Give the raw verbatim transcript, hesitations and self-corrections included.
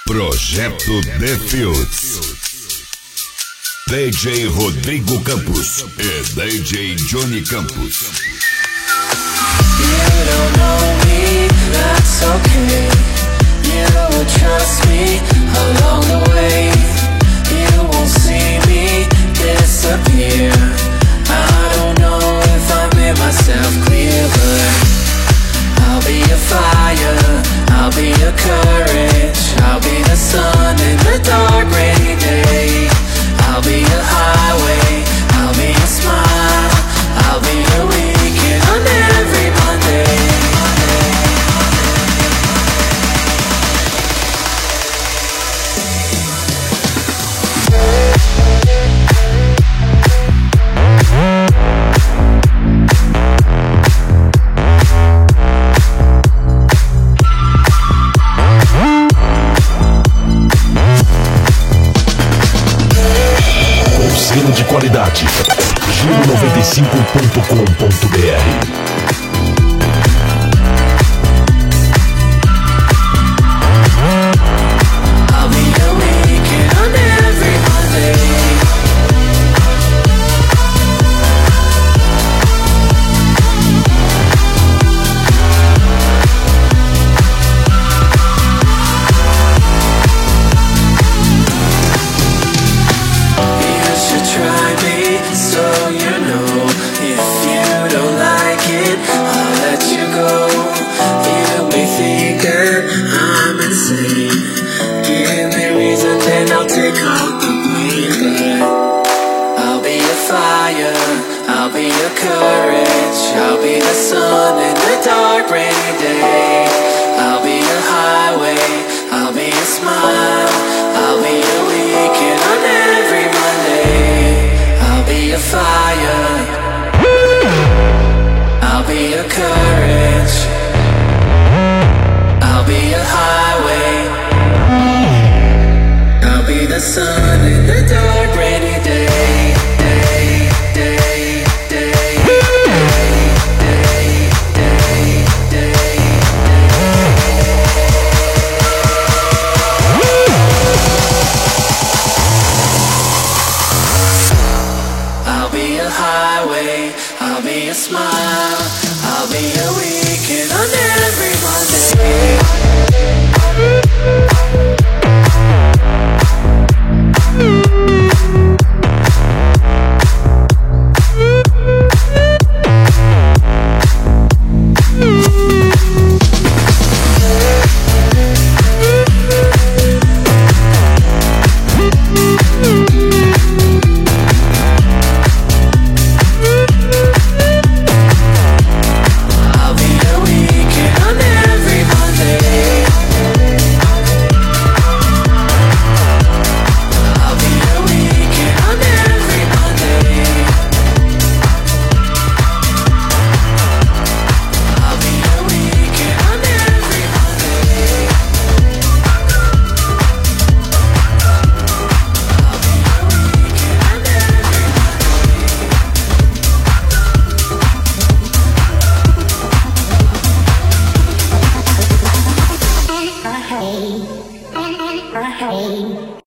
Projeto Defuse. D J Rodrigo Campos e D J Johnny Campos. You don't know me, that's okay. You will trust me along the way. You won't see me disappear. I don't know if I made myself clear, but I'll be a fire, I'll be a courage, I'll be the sun in the dark rainy day. I'll be a highway, I'll be a smile, I'll be a weekend on every Monday. Selo de qualidade Giro noventa e cinco ponto com ponto br. Fire